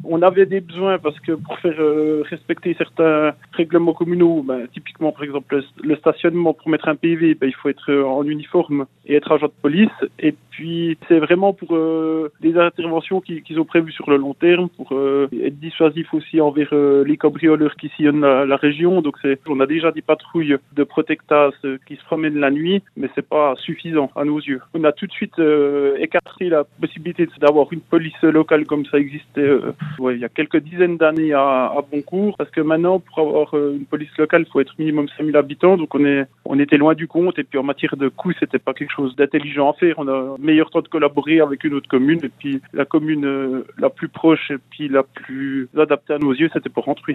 On avait des besoins parce que pour faire respecter certains règlements communaux, typiquement par exemple le stationnement pour mettre un PV, il faut être en uniforme et être agent de police. Et puis c'est vraiment pour des interventions qu'ils ont prévues sur le long terme, pour être dissuasif aussi envers les cambrioleurs qui sillonnent la région. Donc on a déjà des patrouilles de Protectas qui se promènent la nuit, mais c'est pas suffisant à nos yeux. On a tout de suite écarté la possibilité d'avoir une police locale comme ça existait il y a quelques dizaines d'années à Boncourt, parce que maintenant pour avoir une police locale il faut être minimum 5000 habitants, donc on était loin du compte, et puis en matière de coûts c'était pas quelque chose d'intelligent à faire. On a meilleur temps de collaborer avec une autre commune, et puis la commune la plus proche et puis la plus adaptée à nos yeux c'était pour Port-Rentruy.